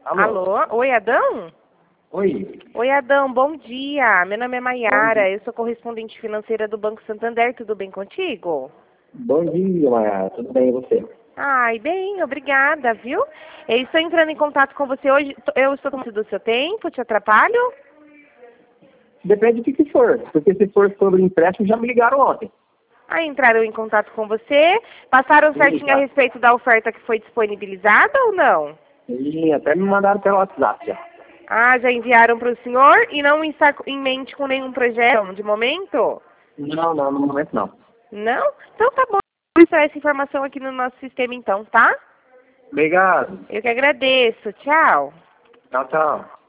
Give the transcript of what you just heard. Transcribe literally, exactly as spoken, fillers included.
Alô? Alô? Oi, Adão? Oi. Oi, Adão, bom dia. Meu nome é Bom Maiara, dia. eu sou correspondente financeira do Banco Santander. Tudo bem contigo? Bom dia, Mayara. Tudo bem e você? Ai, bem, obrigada, viu? Eu estou entrando em contato com você hoje. Eu estou tomando do seu tempo, te atrapalho? Depende do que, que for. Porque se for sobre empréstimo, já me ligaram ontem. Ah, entraram em contato com você? Passaram Sim, certinho a tá. respeito da oferta que foi disponibilizada ou não? E até me mandaram pelo WhatsApp já. Ah, já enviaram para o senhor e não está em mente com nenhum projeto de momento? Não, não, no momento não. Não? Então tá bom. Vou registrar essa informação aqui no nosso sistema então, tá? Obrigado. Eu que agradeço. Tchau. Tchau, tchau.